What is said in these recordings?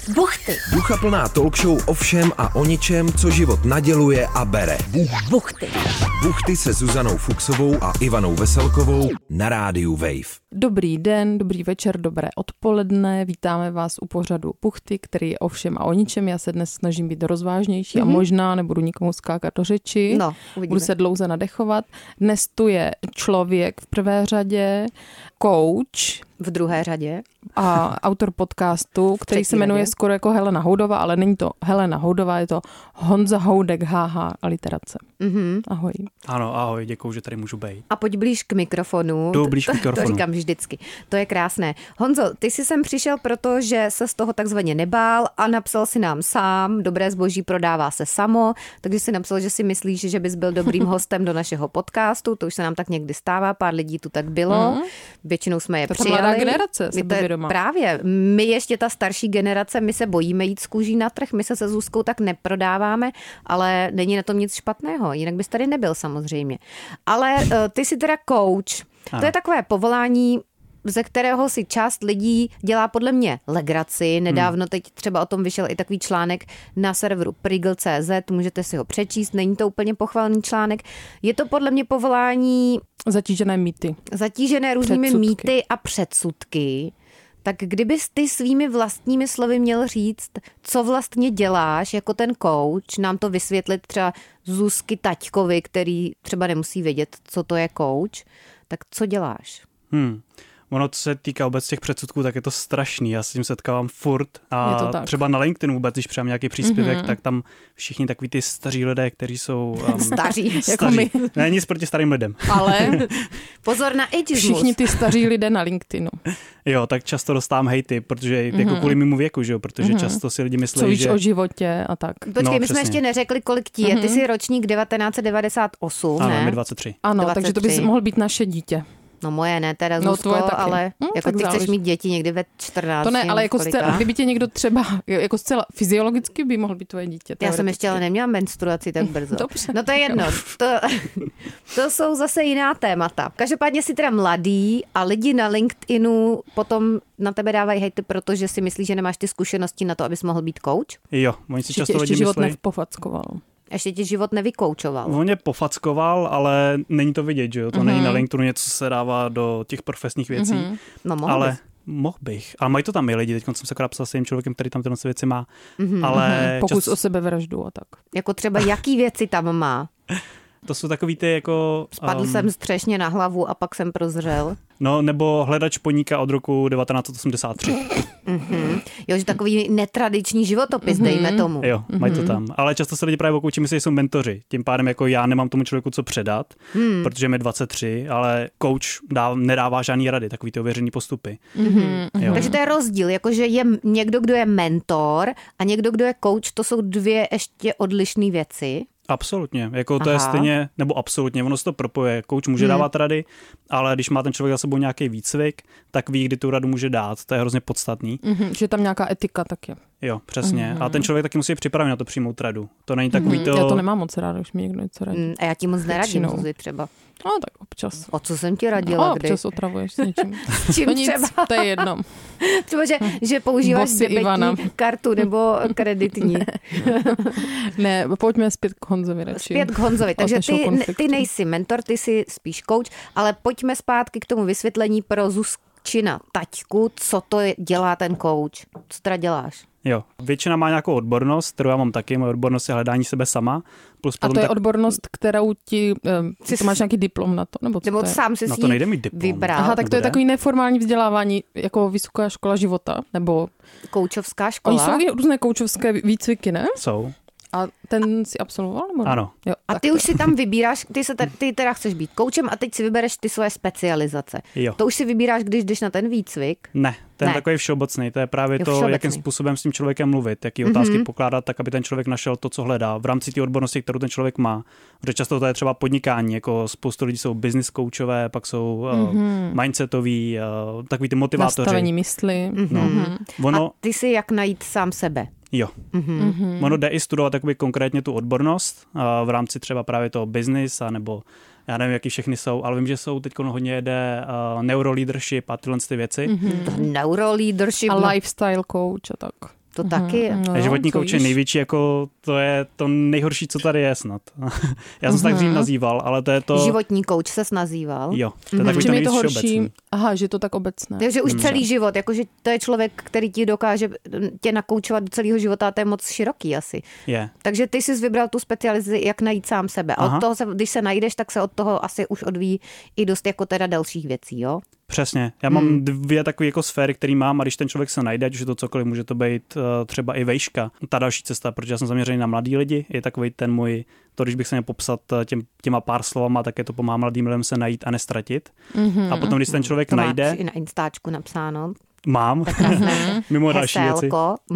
Buchty. Duchaplná talk show o všem a o ničem, co život naděluje a bere. Buchty. Buchty se Zuzanou Fuchsovou a Ivanou Veselkovou na rádiu Wave. Dobrý den, dobrý večer, dobré odpoledne. Vítáme vás u pořadu Buchty, který je o všem a o ničem. Já se dnes snažím být rozvážnější a možná nebudu nikomu skákat do řeči. No, uvidíme. Budu se dlouze nadechovat. Dnes tu je člověk v prvé řadě, coach V druhé řadě. a autor podcastu, který se jmenuje skoro jako Helena Houdová, ale není to Helena Houdová, je to Honza Houdek, HH a literace. Ahoj. Ano, ahoj, děkuju, že tady můžu být. A pojď blíž k mikrofonu. Jdu blíž k mikrofonu. To říkám vždycky. To je krásné. Honzo, ty jsi sem přišel, protože se z toho takzvaně nebál a napsal si nám sám, dobré zboží prodává se samo, takže si napsal, že si myslíš, že bys byl dobrým hostem do našeho podcastu, to už se nám tak někdy stává, pár lidí tu tak bylo, většinou jsme je přijali. Mladá generace, sebevědomá. Právě, my ještě ta starší generace, my se bojíme jít z kůží na trh, my se Zuzkou tak neprodáváme, ale není na tom nic špatného, jinak bys tady nebyl samozřejmě. Ale ty jsi teda coach. Ano. To je takové povolání, ze kterého si část lidí dělá podle mě legraci. Nedávno teď třeba o tom vyšel i takový článek na serveru Prigl.cz, můžete si ho přečíst, není to úplně pochvalný článek. Je to podle mě povolání Zatížené mýty. zatížené různými Předsudky. mýty a předsudky. Tak kdybys ty svými vlastními slovy měl říct, co vlastně děláš jako ten coach, nám to vysvětlit třeba Zuzky taťkovi, který třeba nemusí vědět, co to je coach, tak co děláš? Ono, co se týká vůbec těch předsudků, tak je to strašný. Já s tím setkávám furt Je a to tak. třeba na LinkedInu vůbec, když přijám nějaký příspěvek, tak tam všichni takový ty staří lidé, kteří jsou... Staří. Jako my. Ne, nic proti starým lidem. Ale Pozor na ageismus. všichni ty staří lidé na LinkedInu. Jo, tak často dostávám hejty, protože jako kvůli mému věku, že jo, protože často si lidi Co myslí, víš že... o životě a tak. Počkej, No, my jsme přesně. ještě neřekli, kolik ti je. Ty jsi ročník 1998, Ano, ne? mi 23. Ano, 23. takže to bys mohl být naše dítě. No moje ne, teda No, Zuzko, tvoje taky. ale jako tak ty chceš záleží. mít děti někdy ve 14. To ne, ale jako kolika? zcela, kdyby tě někdo třeba, jako zcela fyziologicky by mohl být tvoje dítě. Já jsem ještě ale neměla menstruaci tak brzo. Dobře. No to je jedno. To jsou zase jiná témata. Každopádně jsi teda mladý a lidi na LinkedInu potom na tebe dávají hejty, protože si myslí, že nemáš ty zkušenosti na to, abys mohl být coach. Jo, oni si Ještě často tě lidi život myslí... nepofackoval. Ještě ti život nevykoučoval. On mě pofackoval, ale není to vidět, že jo? To není na LinkedInu něco, co se dává do těch profesních věcí. No mohl Ale bys. mohl bych. Ale mají to tam i lidi. Teď jsem se akorát psal s tím člověkem, který tam tyhle věci má. Ale Pokus o sebevraždu a tak. Jako třeba jaký věci tam má. to jsou takový ty jako... Spadl jsem střešně na hlavu a pak jsem prozřel. No, nebo Hledač podniká od roku 1983. Jo, že takový netradiční životopis, dejme tomu. Jo, mají to tam. Ale často se lidi právě okoučí, myslí, že jsou mentoři. Tím pádem jako já nemám tomu člověku co předat, protože mi 23, ale coach nedává žádný rady, takový ty ověřený postupy. Jo. Takže to je rozdíl, jakože je někdo, kdo je mentor a někdo, kdo je coach, to jsou dvě ještě odlišné věci. Absolutně, jako to je stejně, nebo absolutně, ono se to propojuje. Coach může dávat rady, ale když má ten člověk za sebou nějaký výcvik, tak ví, kdy tu radu může dát. To je hrozně podstatný. Že tam nějaká etika tak je. Jo, přesně. A ten člověk taky musí připravit na to přijmout radu. To není takový to... Já to nemám moc ráda, když mi někdo něco radí. A já ti moc neradím, Většinou. Zuzi, třeba. No tak občas. O co jsem ti radila, No, kdy? občas otravuješ s něčím. Čím No nic, třeba? to je jedno. Třeba, že používáš Bosy Ivana. debetní kartu nebo kreditní. Ne, pojďme zpět k Honzovi radši. Zpět k Honzovi. Takže našeho konfliktu. ty nejsi mentor, ty jsi spíš coach, ale pojďme zpátky k tomu vysvětlení pro Zuzčina taťku, co to dělá ten coach. Co teda děláš? Jo, většina má nějakou odbornost, kterou já mám taky, moje odbornost je hledání sebe sama. Plus A potom to je odbornost, kterou ti... Ty máš nějaký diplom na to? Nebo co Nebo to je? sám si Na si to nejde mít diplom. vybral. Aha, tak to je Dobré. takový neformální vzdělávání, jako vysoká škola života, nebo... Koučovská Oni škola. jsou i různé koučovské výcviky, ne? Jsou. A ten si absolvoval? Nebo? Ano. Jo, A tak ty to- už si tam vybíráš, ty teda chceš být koučem a teď si vybereš ty svoje specializace. Jo. To už si vybíráš, když jdeš na ten výcvik. Ne, ten Ne. takový všeobecný, to je právě Jo, to, všeobecný. jakým způsobem s tím člověkem mluvit, jaký otázky pokládat, tak aby ten člověk našel to, co hledá v rámci té odbornosti, kterou ten člověk má. Protože často to je třeba podnikání, jako spoustu lidí jsou business coachové, pak jsou mindsetoví, takový ty motivátoři. Nastavení mysli. No. Ono, A ty si jak najít sám sebe. jo. Ono jde i studovat takový konkrétně tu odbornost v rámci třeba právě toho business, nebo já nevím, jaký všechny jsou, ale vím, že jsou teď hodně jede neuroleadership a tyhle ty věci. Neuroleadership. A lifestyle coach a tak. To taky. No, životní kouč je největší, jako to je to nejhorší, co tady je snad. Já jsem se tak dřív nazýval, ale to je to... Životní kouč ses nazýval? Jo, to je takový to nejvíc všeobecný. Aha, že to tak obecné. Takže už celý život, jakože to je člověk, který ti dokáže tě nakoučovat do celého života a to je moc široký asi. Je. Takže ty jsi vybral tu specializaci, jak najít sám sebe. A od toho, když se najdeš, tak se od toho asi už odvíjí i dost jako teda dalších věcí, jo? Přesně. Já mám 2 takové jako sféry, které mám, a když ten člověk se najde, ať už je to cokoliv, může to být třeba i vejška. Ta další cesta, protože já jsem zaměřený na mladý lidi, je takový ten můj, to když bych se měl popsat těma pár slovama, tak je to pomáhá mladým lidem se najít a nestratit. A potom, když ten člověk to najde... máš i na Instačku napsáno. Mám, mimo další věci.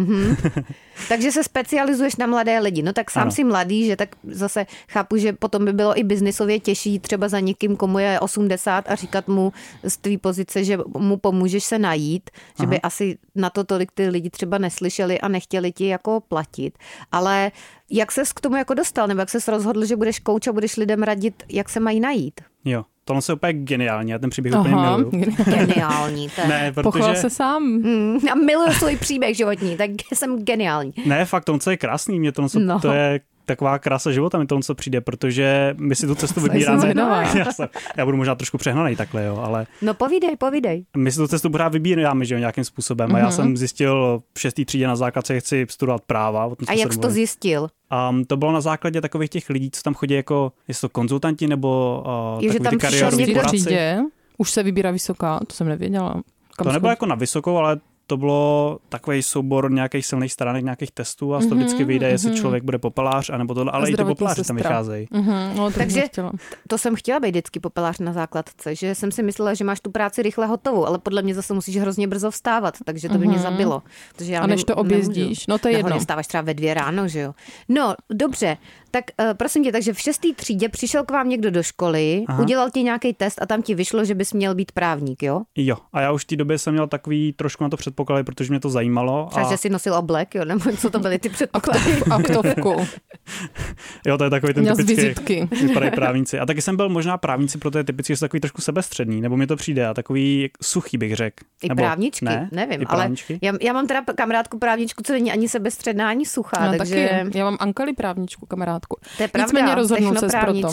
Takže se specializuješ na mladé lidi. No tak sám si mladý, že tak zase chápu, že potom by bylo i biznisově těžší třeba za někým, komu je 80 a říkat mu z tvý pozice, že mu pomůžeš se najít, že by asi na to tolik ty lidi třeba neslyšeli a nechtěli ti jako platit. Ale jak ses k tomu jako dostal, nebo jak ses rozhodl, že budeš kouč a budeš lidem radit, jak se mají najít? Jo. Tohle je úplně geniální, já ten příběh úplně miluju. Geniální. Ne, protože... Pochval se sám. Já miluju svůj příběh životní, tak jsem geniální. Ne, fakt, tohle je krásný, mě to je taková krása života, mi tohle přijde, protože my si tu cestu vybíráme. Já budu možná trošku přehnaný takhle, jo, ale... No povídej. My si tu cestu pořád vybíráme, že jo, nějakým způsobem. A já jsem zjistil v 6. třídě na základce, že chci studovat práva. A jak jsi to zjistil? To bylo na základě takových těch lidí, co tam chodí jako, jestli to konzultanti nebo takový ty kariérní poradci. Už se vybírá vysoká, to jsem nevěděla. To nebylo jako na vysokou, ale to bylo takový soubor nějakých silných stránek, nějakých testů a z toho vždycky vyjde, jestli člověk bude popelář, anebo tohle, ale i ty popeláři tam vycházejí. No, takže to jsem chtěla být vždycky popelář na základce, že jsem si myslela, že máš tu práci rychle hotovou, ale podle mě zase musíš hrozně brzo vstávat, takže to by mě zabilo. A než to objezdíš, no to je jedno. Vstáváš třeba ve 2 ráno, že jo. No, dobře, tak prosím tě, takže v 6. třídě přišel k vám někdo do školy, udělal ti nějaký test a tam ti vyšlo, že bys měl být právník, jo? Jo, a já už v té době jsem měl takový trošku na to předpoklady, protože mě to zajímalo. Třeba, že jsi nosil oblek, jo, nebo co to byly ty předpoklady? Aktovku. Jo, to je takový ten měl typický, vypadají právníci. A taky jsem byl možná právníci, proto je typicky, že jsou takový trošku sebestřední, nebo mi to přijde, a takový suchý bych řekl. I nebo, právničky, ne? Nevím, I ale já mám teda kamarádku právničku, co není ani sebestředná, ani suchá, no, takže... Taky. Já mám Ankali právničku, kamarádku. To je pravda, nicméně rozhodnul ses proto.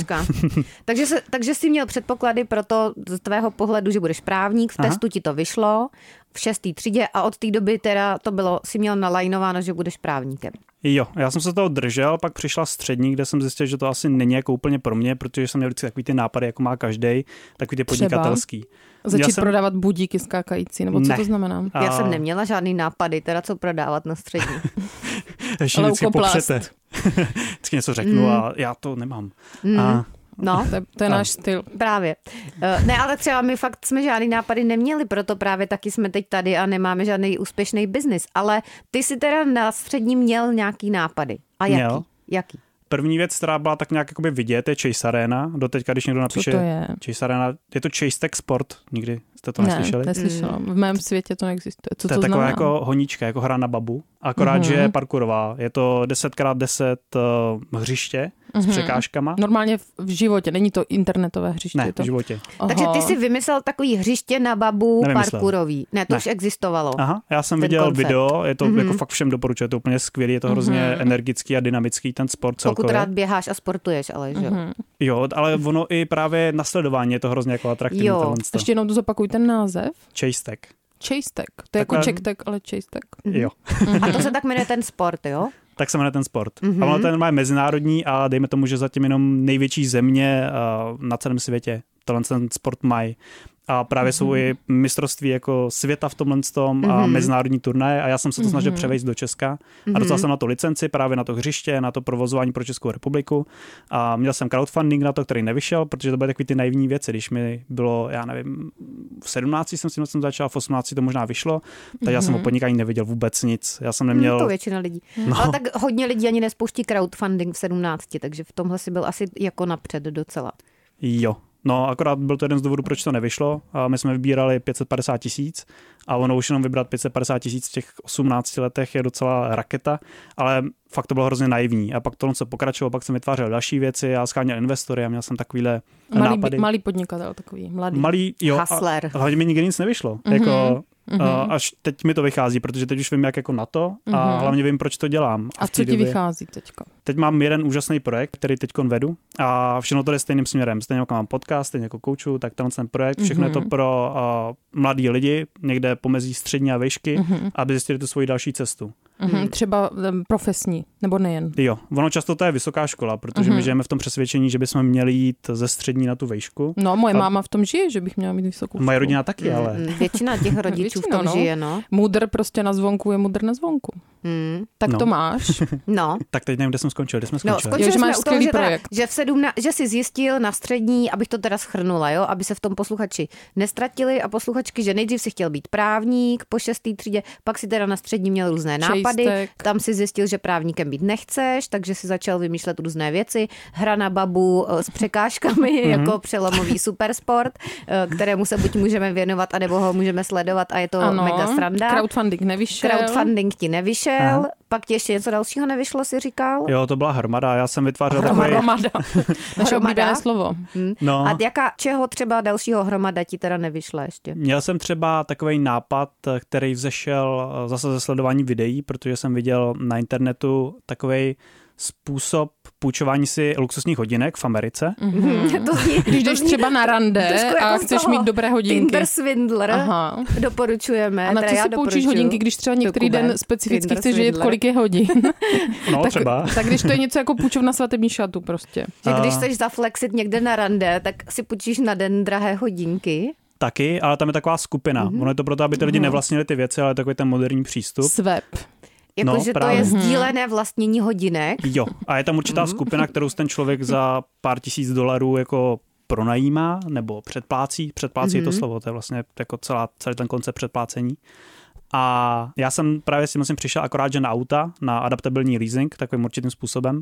takže jsi měl předpoklady pro to z tvého pohledu, že budeš právník, v testu ti to vyšlo, v 6. třídě a od té doby teda to bylo, si měl nalajnováno, že budeš právníkem. Jo, já jsem se toho držel, pak přišla střední, kde jsem zjistil, že to asi není jako úplně pro mě, protože jsem měl vždycky takový ty nápady, jako má každej, takový ty podnikatelský. Začít prodávat budíky skákající, nebo co to znamená? Já jsem neměla žádný nápady, teda co prodávat na střední. Ještě vždycky popřete. Vždycky něco řeknu a já to nemám. No, to je náš styl. Právě. Ne, ale třeba my fakt jsme žádný nápady neměli, proto právě taky jsme teď tady a nemáme žádný úspěšný biznis. Ale ty si teda na střední měl nějaký nápady. A jaký? První věc, která byla tak nějak jakoby vidět, je Chase Arena. Doteďka, když někdo napíše Chase Arena, je to Chase Tech Sport. Nikdy jste to neslyšeli? Neslyšela. V mém světě to neexistuje. Co to je znamená? taková jako honíčka, jako hra na babu. Akorát, že je parkourová. Je to 10x10 hřiště s překážkama. Normálně v životě, není to internetové hřiště. Ne, v životě. Aha. Takže ty si vymyslel takový hřiště na babu parkourový. Ne, to už existovalo. Aha, já jsem viděl video, je to jako fakt všem doporučuji, je to úplně skvělý, je to hrozně energický a dynamický ten sport celkově. Pokud rád běháš a sportuješ, ale že jo. Jo, ale ono i právě nasledování je to hrozně jako atraktivní. Ještě jednou to zopakuj ten název. Chase Tech. Chase Tech. To je jako Czech Tech, ale Chase Tech. Jo. A to se tak jmenuje ten sport, jo? Tak se jmenuje ten sport. A ono to je normálně mezinárodní a dejme tomu, že zatím jenom největší země na celém světě ten sport mají. A právě jsou i mistrovství jako světa v tomhle a mezinárodní turnaje a já jsem se to snažil převést do Česka a dostal jsem na to licenci právě na to hřiště, na to provozování pro Českou republiku a měl jsem crowdfunding na to, který nevyšel, protože to byly takový ty naivní věci, když mi bylo, já nevím, v 17 jsem s tím začal, v 18 to možná vyšlo, tak já jsem o podnikání neviděl vůbec nic. Já jsem neměl... To většina lidí. No. Ale tak hodně lidí ani nespouští crowdfunding v 17, takže v tomhle si byl asi jako napřed docela. Jo. No, akorát byl to jeden z důvodů, proč to nevyšlo. A my jsme vybírali 550 000 a ono už jenom vybrat 550 000 v těch 18 letech je docela raketa, ale fakt to bylo hrozně naivní. A pak to se pokračovalo, pak jsem vytvářel další věci a sháněl investory a měl jsem takovýhle nápady. Malý podnikatel takový, mladý. Malý, jo. Hustler. A hlavně mi nikdy nic nevyšlo. Jako, Až teď mi to vychází, protože teď už vím, jak jako na to a hlavně vím, proč to dělám. A co ti vychází teďka? Teď mám jeden úžasný projekt, který teď vedu a všechno to jde stejným směrem. Stejně jako mám podcast, stejně jako kouču, tak ten projekt, všechno je to pro mladý lidi, někde pomezí střední a výšky, aby zjistili tu svoji další cestu. Třeba profesní, nebo nejen? Jo, ono často to je vysoká škola, protože my žijeme v tom přesvědčení, že bychom měli jít ze střední na tu výšku. No, moje máma v tom žije, že bych měla mít vysokou školu. Moje rodina taky, ale... Většina těch rodičů v tom žije, no. Mudr prostě na zvonku je mudr na zvonku. Tak to máš. No. Tak teď nevím, kde jsme skončili. Skončili jsme u toho, že jsi zjistil na střední, abych to teda shrnula, jo, aby se v tom posluchači nestratili a posluchačky, že nejdřív si chtěl být právník po 6. třídě, pak si teda na střední měl různé nápady, tam si zjistil, že právníkem být nechceš, takže si začal vymýšlet různé věci, hra na babu s překážkami jako přelomový supersport, kterému se buď můžeme věnovat, anebo ho můžeme sledovat a je to mega sranda. Crowdfunding ti nevyšel. Pak ti ještě něco dalšího nevyšlo, si říkal? Jo, to byla hromada. Já jsem vytvářel Hromada. Naše oblíbené slovo. No. A čeho třeba dalšího hromada ti teda nevyšla ještě? Měl jsem třeba takový nápad, který vzešel zase ze sledování videí, protože jsem viděl na internetu takovej způsob půjčování si luxusních hodinek v Americe. Když jdeš třeba na rande a chceš mít dobré hodinky. Tinder Swindler. Doporučujeme. A na co si půjčíš hodinky, když třeba některý den specificky chceš vědět, kolik je hodin? No, třeba. Tak když to je něco jako půjčovna svatební šatu prostě. Že když chceš zaflexit někde na rande, tak si půjčíš na den drahé hodinky. Taky, ale tam je taková skupina. Ono je to proto, aby ty lidi nevlastnili ty věci, ale takový ten moderní přístup. Swap. Jakože to je sdílené vlastnění hodinek. Jo, a je tam určitá skupina, kterou ten člověk za pár $1000 jako pronajímá nebo předplácí. Předplácí je to slovo, to je vlastně jako celý ten koncept předplácení. A já jsem právě s tím přišel akorát, že na auta, na adaptabilní leasing, takovým určitým způsobem.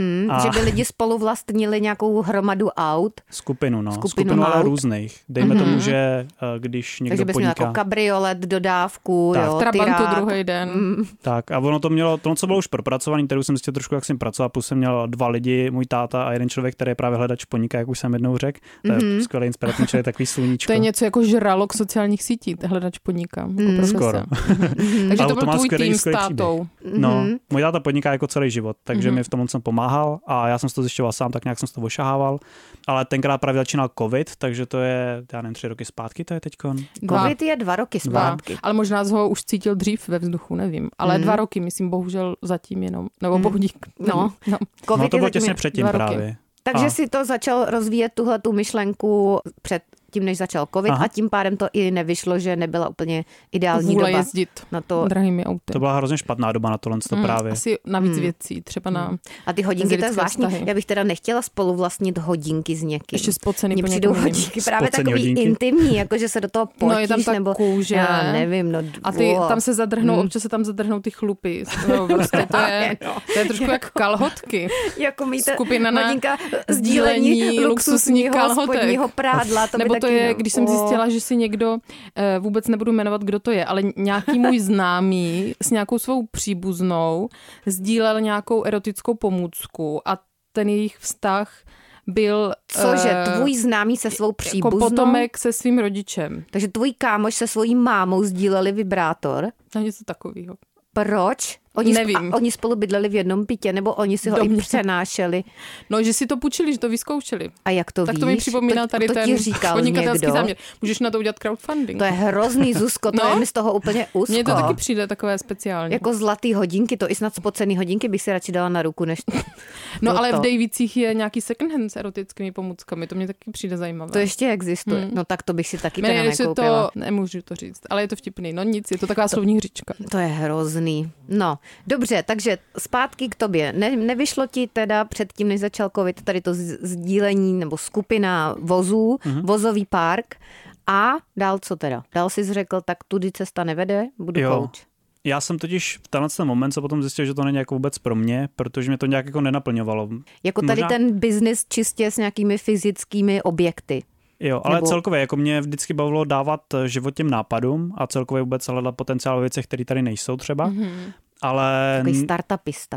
Že by lidi spolu vlastnili nějakou hromadu aut. Skupinu ale různých. Dejme tomu, že když někdo podniká... Takže bys měl jako kabriolet, dodávku, tak, jo, Trabantu druhý den. Tak a ono to mělo, co bylo už propracovaný, který jsem zjistil trošku, jak jsem pracoval, plus jsem měl 2 lidi, můj táta a jeden člověk, který je právě hledač podniká, jak už jsem jednou řekl. To je skvělý inspirativní člověk, takový sluníčko. To je něco jako žralok sociálních sítí, hledač podniká. Skoro. Takže to byl tvůj tým s tátou. No, můj táta podniká jako celý život, takže mi v tom jsem pomáhal a já jsem to zjišťoval sám, tak nějak jsem to ošahával. Ale tenkrát právě začínal covid, takže to je, já nevím, 3 roky zpátky, to je teďkon. Covid je 2 roky zpátky. Ale možná ho už cítil dřív ve vzduchu, nevím. Ale 2 roky, myslím, bohužel zatím jenom. Nebo bohudík. No, to bylo těsně předtím právě. Takže si to začal rozvíjet tuhletu myšlenku před tím, než začal covid a tím pádem to i nevyšlo, že nebyla úplně ideální doba jezdit na to drahými auty. To byla hrozně špatná doba na tohle právě. Asi navíc věcí, třeba na a ty hodinky, to je zvláštní. Já bych teda nechtěla spolu vlastnit hodinky s někým. Ještě spocený Mně přijdou hodinky právě takový hodinky. Intimní, jakože se do toho potíš, no, je tam ta nebo kůže. Já nevím, a ty tam se zadrhnou, občas se tam zadrhnou ty chlupy. No, prostě to je trošku jak kalhotky. Jako mít skupina na hodinka sdílení luxusního spodního prádla. Nebo to je, když jsem zjistila, že si někdo, vůbec nebudu jmenovat, kdo to je, ale nějaký můj známý s nějakou svou příbuznou sdílel nějakou erotickou pomůcku a ten jejich vztah byl... Cože, tvůj známý se svou příbuznou? Jako potomek se svým rodičem. Takže tvůj kámoš se svojí mámou sdíleli vibrátor? A něco takového. Proč? Oni spolu bydleli v jednom bytě, nebo oni si ho i přenášeli? No, že si to půjčili, že to vyzkoušeli. A jak to víš? Tak to mi připomíná tady ten podnikatelský záměr. Můžeš na to udělat crowdfunding. To je hrozný, Zuzko, to je mi z toho úplně úzko. Mně to taky přijde takové speciální. Jako zlatý hodinky, to i snad spocený hodinky bych si radši dala na ruku, než no, ale v Davicích je nějaký second hand s erotickými pomůckami, to mě taky přijde zajímavé. To ještě existuje. No tak to bych si taky teda nekoupila. Nemůžu to říct, ale je to vtipný. No nic, je to taková slovní hříčka. To je hrozný. No, dobře, takže zpátky k tobě. Nevyšlo ti teda předtím, než začal covid, tady to sdílení nebo skupina vozů, vozový park a dál co teda? Dál jsi řekl, tak tudy cesta nevede, budu coach. Já jsem totiž v tenhle moment se potom zjistil, že to není jako vůbec pro mě, protože mě to nějak jako nenaplňovalo. Jako tady ten biznis čistě s nějakými fyzickými objekty. Jo, ale celkově, jako mě vždycky bavilo dávat život těm nápadům a celkově vůbec hledat potenciál ve věcech, které tady nejsou třeba. Ale... Takový startupista.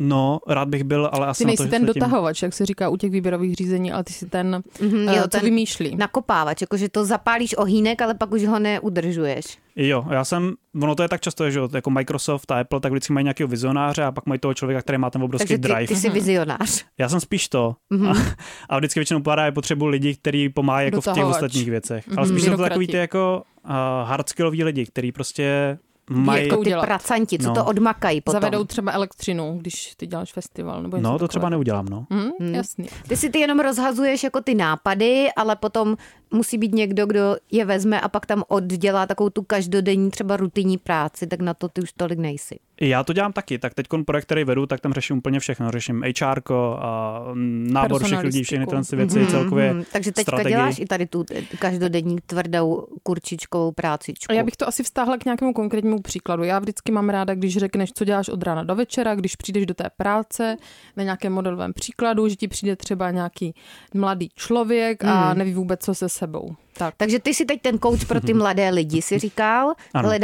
No, rád bych byl, ale asi ty nejsi na to, ten že dotahovač, jak se říká u těch výběrových řízení, ale ty jsi ten, co ten vymýšlí. Nakopávač, jakože to zapálíš ohýnek, ale pak už ho neudržuješ. Jo, ono to je tak často, že jako Microsoft a Apple tak vždycky mají nějakého vizionáře a pak mají toho člověka, který má ten obrovský drive. Ty jsi vizionář. Já jsem spíš to. A vždycky většinou je potřebu lidí, kteří pomáhají jako v těch ostatních věcech. Ale spíš jsou to takový ty jako hardskilloví lidi, kteří prostě mají... Jako ty pracanti, co to odmakají potom. Zavedou třeba elektřinu, když ty děláš festival. Nebo no, to třeba neudělám, no. Jasný. Ty jenom rozhazuješ jako ty nápady, ale potom musí být někdo, kdo je vezme a pak tam oddělá takovou tu každodenní třeba rutinní práci, tak na to ty už tolik nejsi. Já to dělám taky, tak teď projekt, který vedu, tak tam řeším úplně všechno. Řeším HRko a nábor všech lidí, všechny tyhle věci, celkově takže teďka strategii. děláš i tady tu každodenní tvrdou kurčičkovou prácičku. Já bych to asi vztáhla k nějakému konkrétnímu příkladu. Já vždycky mám ráda, když řekneš, co děláš od rána do večera, když přijdeš do té práce, na nějakém modelovém příkladu, že ti přijde třeba nějaký mladý člověk a neví vůbec, co se sebou. Tak. Takže ty si teď ten coach pro ty mladé lidi, si říkal,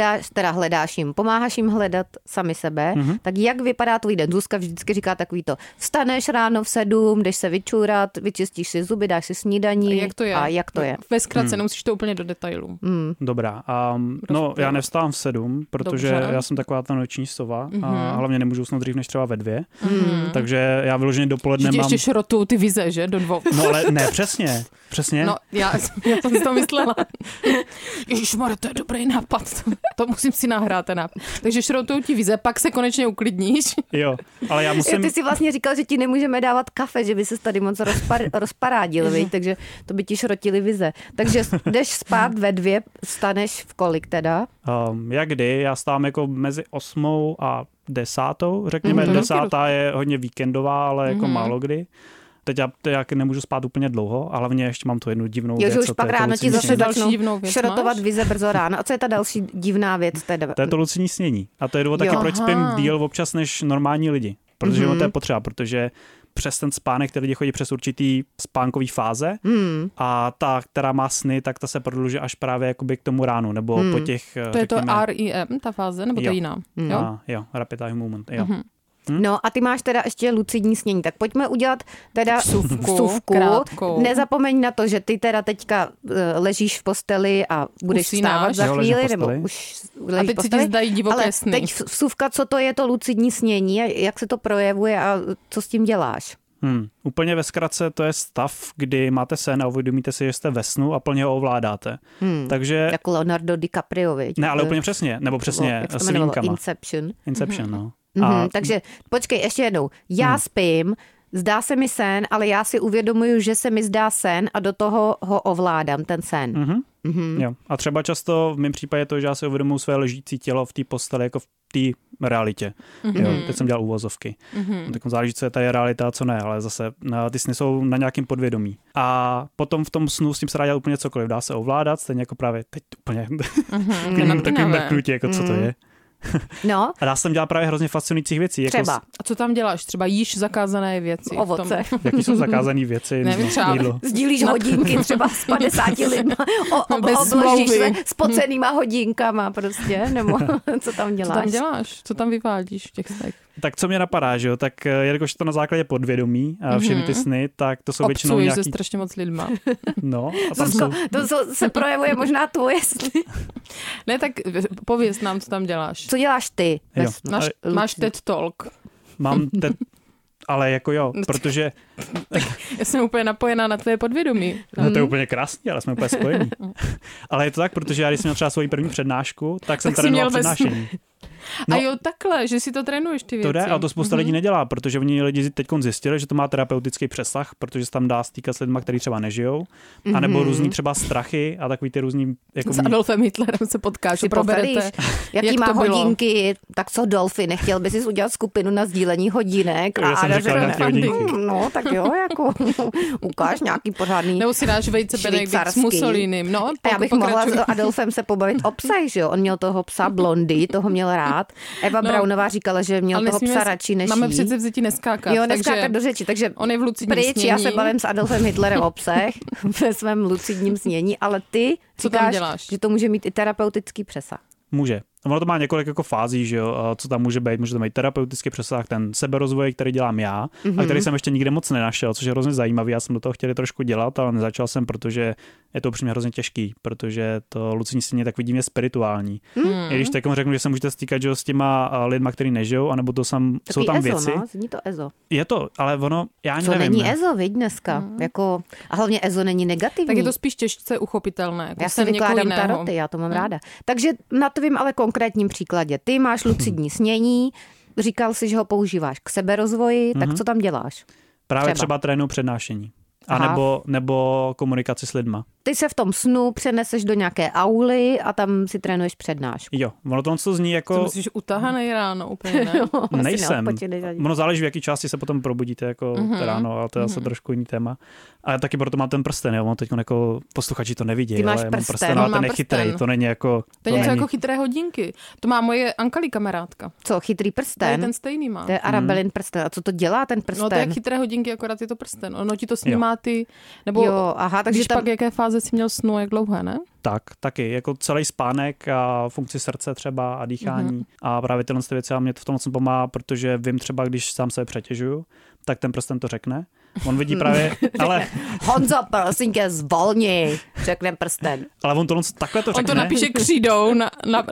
hledáš jim, pomáháš jim hledat sami sebe, tak jak vypadá tvůj den? Zuzka vždycky říká takový to, vstaneš ráno v 7, jdeš se vyčůrat, vyčistíš si zuby, dáš si snídaní. A jak to je? Ve zkratce, nemusíš to úplně do detailů. Dobrá. No, já nevstávám v 7, protože já jsem taková ta noční sova a hlavně nemůžu usnout dřív než třeba ve 2. Takže já vyloženě dopoledne mám... ještě šrotuju ty vize, že? Do 2. No ale ne, přesně. No, já jsem si to myslela. Ježišmarja, to je dobrý nápad. To musím si nahrát ten nápad. Takže šrotuju ti vize, pak se konečně uklidníš. Jo, ale já musím... Ty si vlastně říkal, že ti nemůžeme dávat kafe, že by se tady moc rozparádil, takže to by ti šrotili vize. Takže jdeš spát ve 2, vstaneš v kolik teda? Jak kdy, já stávám jako mezi 8 a 10, řekněme. 10 je hodně víkendová, ale jako málo kdy. Teď já nemůžu spát úplně dlouho, a hlavně ještě mám tu jednu divnou věc. Jo, že už pak ráno ti zase začnou šrotovat vize brzo ráno. A co je ta další divná věc? To je to lucidní snění. A to je důvod taky, proč spím díl občas než normální lidi. Protože to je potřeba, protože přes ten spánek ty lidi chodí přes určitý spánkový fáze a ta, která má sny, tak ta se prodlužuje až právě jakoby k tomu ránu, nebo po těch, to řekněme, je to REM, ta fáze, nebo to jiná? Jo, Rapid Eye Movement, jo. No a ty máš teda ještě lucidní snění, tak pojďme udělat teda vsuvku. Nezapomeň na to, že ty teda teďka ležíš v posteli a budeš vstávat za chvíli, nebo už ležíš a teď v posteli. Se ti zdají divoké sny. Teď vsuvka, co to je to lucidní snění a jak se to projevuje a co s tím děláš? Úplně ve zkratce to je stav, kdy máte sen a uvědomíte si, že jste ve snu a plně ho ovládáte. Takže... Jako Leonardo DiCaprio, viď? Ne, ale úplně přesně, nebo přesně s výjimkama. Inception, no. Takže počkej, ještě jednou. Já spím, zdá se mi sen, ale já si uvědomuju, že se mi zdá sen a do toho ho ovládám, ten sen. Jo. A třeba často v mém případě to, že já si uvědomuji své ležící tělo v té posteli, jako v té realitě. Jo, teď jsem dělal úvozovky. Tak záleží, co je tady realita a co ne, ale zase ty sny jsou na nějakém podvědomí. A potom v tom snu s tím se dá dělat úplně cokoliv. Dá se ovládat, stejně jako právě teď úplně takový mrknutí, jako co to je. No. A dá se tam dělat právě hrozně fascinujících věcí. Třeba. Jako a co tam děláš? Třeba jíš zakázané věci. Ovoce. Jaký jsou zakázané věci? Nevím, jídlo. Sdílíš hodinky třeba s 50 lidma. Obložíš se s pocenýma hodinkama prostě. Nebo co tam děláš? Co tam děláš? Co tam vyvádíš v těch snech? Tak co mě napadá, že jo? Tak jelikož to na základě podvědomí a všechny ty sny, tak to jsou většinou nějaký... se strašně moc lidma. No, a tam jsou... To se projevuje možná tvoje sny. Ne, tak pověz nám, co tam děláš. Co děláš ty? Máš TED Talk. Mám TED... Ale jako jo, protože... Já jsem úplně napojená na tvoje podvědomí. No to je úplně krásný, ale jsme úplně spojení. Ale je to tak, protože já když jsem měl třeba svoji první přednášku, tak jsem trénoval přednášení. No, a jo, takhle, že si to trénuješ ty věci. To jde, ale to spousta lidí nedělá, protože oni lidi teď zjistili, že to má terapeutický přesah, protože se tam dá stýkat s lidmi, kteří třeba nežijou, anebo různý třeba strachy a takový ty různý... Jako s Adolfem Hitlerem se potkáš, si proberete, jaký má hodinky, tak co Dolphy, nechtěl by si udělat skupinu na sdílení hodinek? Já jsem říkal nějaký hodinky. No, tak jo, jako ukáž nějaký pořádný. Nebo si dáš vejce Benedikt s Mussolínem. No, a já bych mohla s Adolfem se pobavit o psech, že jo? On měl toho psa Blondy, toho měl rád. Eva Braunová říkala, že měl toho psa radši než máme přece vzít neskákat. Jo, neskákat do řeči, takže on je v lucidním snění. Já se bavím s Adolfem Hitlerem o psech ve svém lucidním snění, ale ty říkáš, že to může mít i terapeutický přesah. Může. ono to má několik jako fází, že jo, co tam může být. Může to být terapeutický přesah, ten seberozvoj, který dělám já, a který jsem ještě nikde moc nenašel, což je hrozně zajímavý. Já jsem do toho chtěl trošku dělat, ale nezačal jsem, protože je to upřímně hrozně těžký, protože to lucidní snění tak vidím je spirituální. I když takom řeknu, že se můžete stýkat, že s těma lidma, kteří nežijou, anebo to jsou tam ezo, věci. No? Zní to ezo. Je to, ale ono, já ani to nevím. není ezo, viď dneska. Jako, a hlavně ezo není negativní. Tak je to spíš těžce uchopitelné. Jako já si vykládám taroty, já to mám ráda. Takže na tvým ale konkrétním příkladě. Ty máš lucidní snění, říkal jsi, že ho používáš k seberozvoji, tak co tam děláš? Právě třeba trénu přednášení. A nebo komunikaci s lidma. Ty se v tom snu přeneseš do nějaké auly a tam si trénuješ přednášku. Jo, ono to zní jako... Co myslíš, utahanej ráno úplně, ne? Nejsem. Ono záleží, v jaký části se potom probudíte jako ráno, ale to je zase trošku jiný téma. Ale taky proto mám ten prsten, jo. On teď jako posluchači to nevidí. Ty máš ale prsten. ale ten je chytrý, to není jako... To je něco jako chytré hodinky. To má moje Ankali kamarádka. Co, chytrý prsten? To je ten stejný má. To je Arabelin prsten. A co to dělá ten prsten? No to je chytré hodinky, akorát je to prsten. Ono ti to snímá ty... Nebo jo, aha, takže když tam... pak jaké fáze jsi měl snu, jak dlouhé, ne? Tak, taky. Jako celý spánek a funkci srdce třeba a dýchání. A právě tyhle věci a mě to v tom moc pomáhá, protože vím třeba, když sám se přetěžuju, tak ten prsten to řekne. On vidí právě, ale... Honzo, prosím tě, zvolni, řekne prsten. Ale on to takhle to řekne. On to napíše křídou na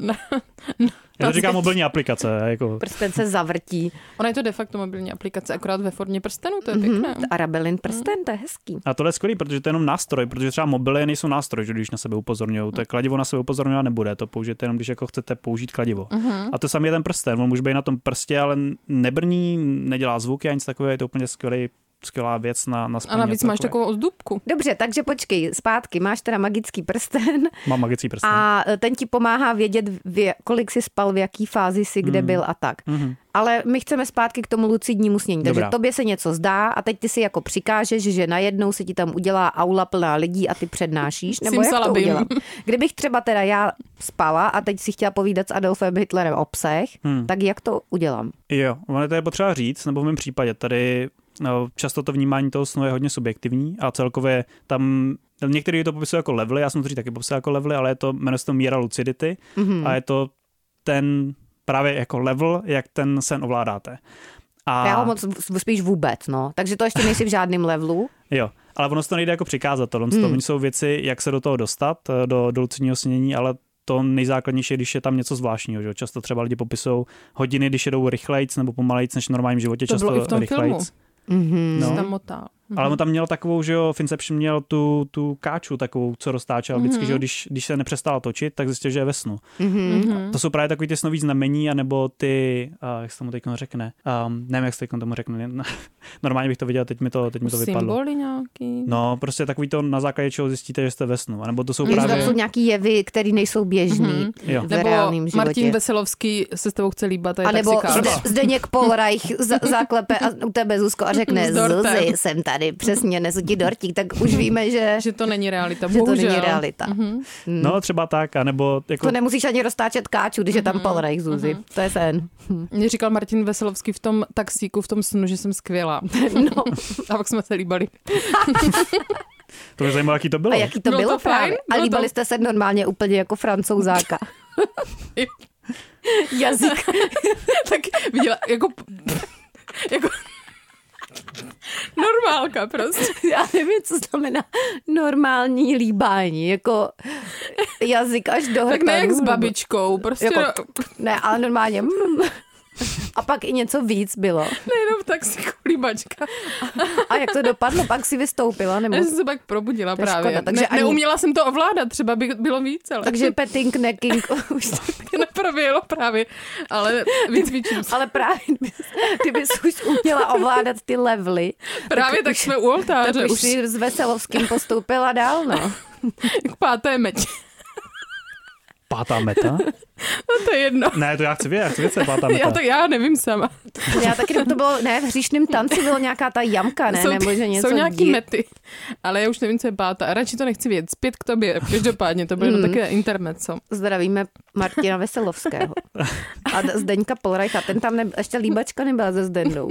Já to říkám mobilní aplikace. Jako. Prsten se zavrtí. Ona je to de facto mobilní aplikace, akorát ve formě prstenu, to je pěkné. Arabelin prsten, to je hezký. A to je skvělý, protože to je jenom nástroj, protože třeba mobily nejsou nástroj, že když na sebe upozorňují. To je kladivo na sebe upozorňovat nebude, to použijete jenom, když jako chcete použít kladivo. A to samý je ten prsten, on může být na tom prstě, ale nebrní, nedělá zvuky a nic takového, je to úplně skvělá věc na spaní. A navíc máš takovou ozdůbku. Dobře, takže počkej, zpátky, máš teda magický prsten. Mám magický prsten. A ten ti pomáhá vědět, kolik jsi spal, v jaký fázi jsi, kde byl a tak. Ale my chceme zpátky k tomu lucidnímu snění. Takže tobě se něco zdá a teď ty si jako přikážeš, že najednou se ti tam udělá aula plná lidí a ty přednášíš. Nebo jak to udělám? Kdybych třeba teda já spala a teď si chtěla povídat s Adolfem Hitlerem o psech, tak jak to udělám? Jo, ono to je potřeba říct, nebo v mém případě tady často to vnímání toho snu je hodně subjektivní a celkově tam některý to popisují jako levely, já jsem to taky popisuji jako levely, ale jmenuje se to míra lucidity a je to ten právě jako level, jak ten sen ovládáte. A... Já ho moc spíš vůbec, no. Takže to ještě nejsi v žádném levelu. Jo, ale ono se to nejde jako přikázat. To jsou věci, jak se do toho dostat, do lucidního snění, ale to nejzákladnější, když je tam něco zvláštního. Že? Často třeba lidi popisují hodiny, když jedou rychlejc nebo pomalejc než v normálním životě. To často bylo i v tom filmu. No. Tam motal. Ale on tam měl takovou, že jo, Finception měl tu káču takovou, co roztáčel vždycky, že jo, když se nepřestala točit, tak zjistil, že je ve snu. To jsou právě takový ty snový znamení, anebo ty, jak se tomu teď řekne, nevím, jak se teď tomu řekne, normálně bych to viděl, teď mi to vypadlo. Symboly nějaký? No, prostě takový to, na základě čeho zjistíte, že jste ve snu, anebo to jsou právě... To jsou nějaký jevy, které nejsou běžný v reálném životě. Martin Veselovský se s tebou chce líbat a je taxikář. A nebo Zdeněk Polreich záklepe u tebe, Zuzko, a řekne, Zuzi, jsem tady, přesně, nesu ti dortík, tak už víme, že to není realita, bohužel. Že to není realita. No, třeba tak, anebo... Jako... To nemusíš ani roztáčet káču, když je tam Polreich, Zuzi. To je sen. Mně říkal Martin Veselovský v tom taxíku, v tom snu, že jsem skvělá. No. A pak jsme se líbali. To mě zajímalo, jaký to bylo. A jaký to bylo právě? A líbali jste se normálně úplně jako Francouzáka. Jazyk. Tak viděla, jako normálka prostě. Já nevím, co znamená normální líbání, jako jazyk až do hrtanu. Tak ne jak s babičkou, prostě. Jako, ne, ale normálně. A pak i něco víc bylo. Nejenom taxíku líbačka. A jak to dopadlo? Pak si vystoupila? Nebo... Já jsem se pak probudila právě. Škoda, takže neuměla jsem to ovládat, třeba by bylo víc. Ale... Takže petting, necking. Už to neproběhlo právě, ale vycvičím se. Ale právě, kdybys už uměla ovládat ty levely. Právě tak jsme u oltáře. Tak už si s Veselovským postoupila dál, no. K 5. metě. 5. meta? No to je jedno. Ne, to já chci vědět, co je 5. meta. Já nevím sama. Já taky, to bylo, ne, v hříšném tanci bylo nějaká ta jamka, ne? Nebo že něco jsou nějaký mety, ale já už nevím, co je 5. A radši to nechci vědět. Zpět k tobě, každopádně, to bylo jenom také intermezzo. Zdravíme Martina Veselovského. A Zdeňka Polreicha, ten tam ještě líbačka nebyla se Zdendou.